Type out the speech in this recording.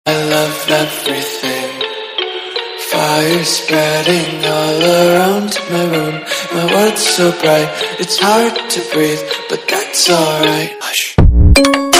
I love everything. Fire spreading all around my room. My world's so bright, it's hard to breathe, but that's alright. Hush.